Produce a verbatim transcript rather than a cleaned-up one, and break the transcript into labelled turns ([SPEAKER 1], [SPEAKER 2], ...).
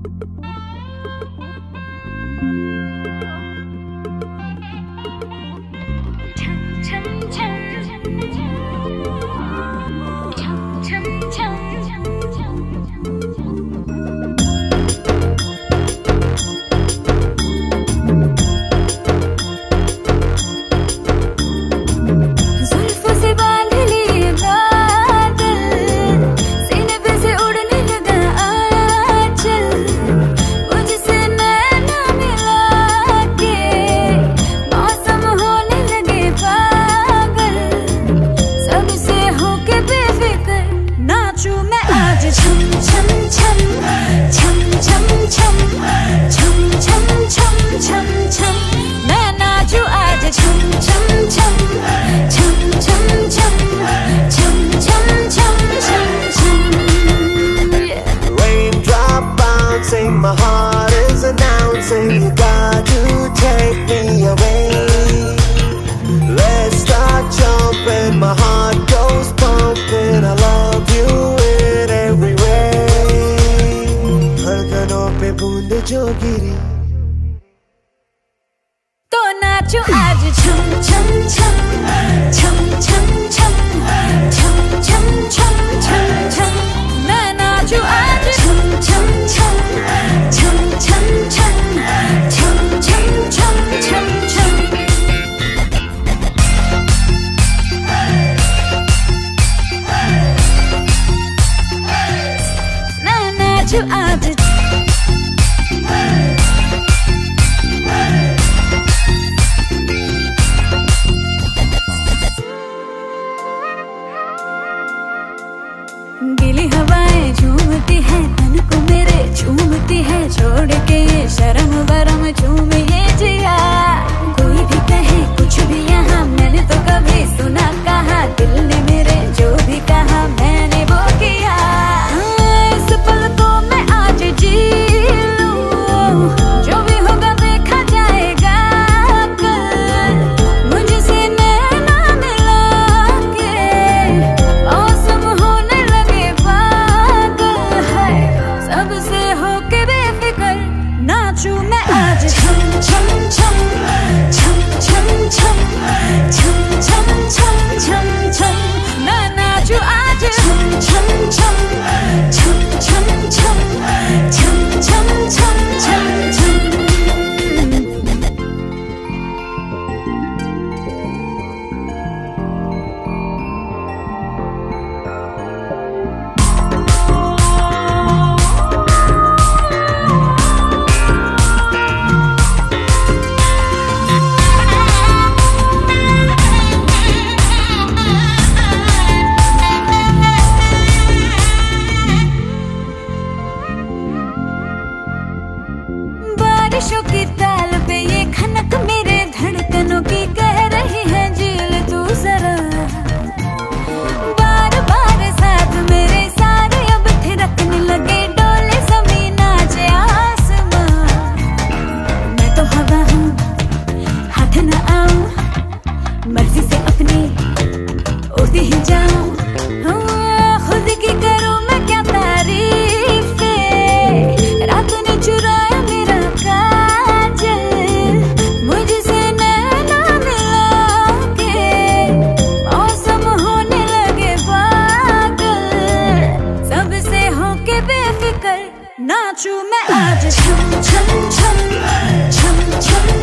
[SPEAKER 1] My heart is announcing you got to take me away. Let's start jumping, my heart goes pumping. I love you in every way. धड़कनों पे बूंद जो गिरी
[SPEAKER 2] तो नाचो आज छम छम छम छम छम छम छम छम छम छम छम मैं नाचो आज छम छम छम छम छम छम छम छम छम छम छम मैं नाचो आज गीली हवाएं झूमती है तन को मेरे झूमती है छोड़ के ये शर्म वरम झूम ये जिया कोई भी कहे कुछ भी यहाँ मैंने तो कभी सुना कहा दिल ने मेरे जो भी कहा मैंने वो किया इस पल को मैं आज जी लूं जो भी होगा देखा जाएगा कल मुझसे नैना मिला के मौसम होने लगे पागल है सबसे होके बेफिक्र नाचूं मैं आज छम छम छम छम छम छम छम छम छम छम छम मैं नाचूं आज छम छम छम छम छम छम छम छम छम छम छम बारिशों की ताल पे ये खनक मेरे धड़कनों की कह रही है झील तू जरा बार बार साथ मेरे सारे अब थिरकने लगे डोले जमीन नाचे आसमां मैं तो हवा हूँ हाथ न आऊं मर्जी से अपनी उड़ती ही जाऊं खुद की करूं मैं क्या तारीफ रात ने चुराया मेरा काजल मुझसे नैना मिला के मौसम होने लगे पागल सबसे होके बेफिक्र नाचूं मैं आज छम छम छम छम छम